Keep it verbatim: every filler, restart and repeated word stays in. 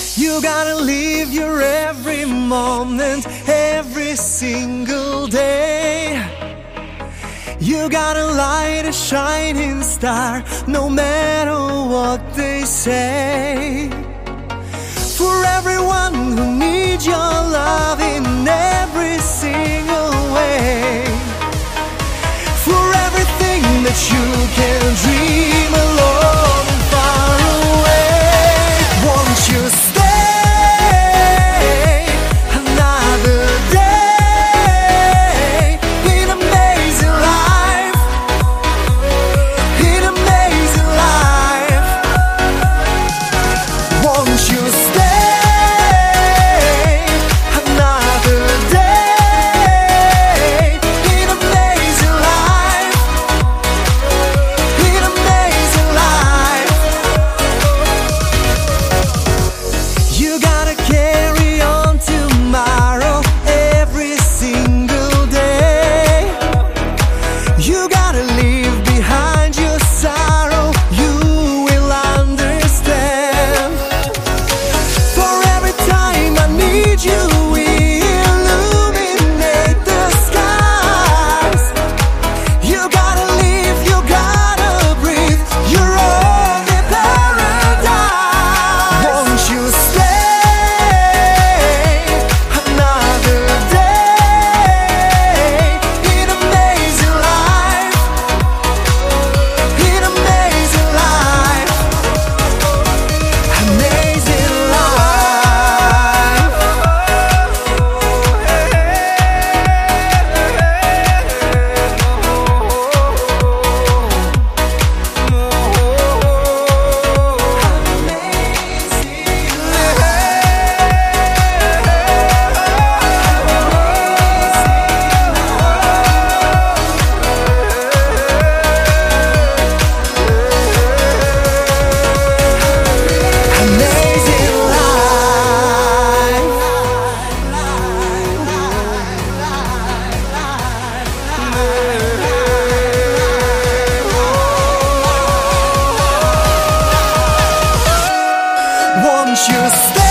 You gotta live your every moment, every single day. You gotta light a shining star, no matter what they say. For everyone who needs your love in every single way. For everything that you can dream alone and far away. Won't you stay another day in amazing life, in amazing life? Won't you stay another day in amazing life, in amazing life? You gotta carry on tomorrow, every single day. You gotta leave behind your sorrow, you will understand. For every time I need you, we illuminate the skies. You gotta live, you gotta breathe, you're on the paradise. Won't you stay another day in amazing life, in amazing life, amazing life. Amazing life. Won't you stay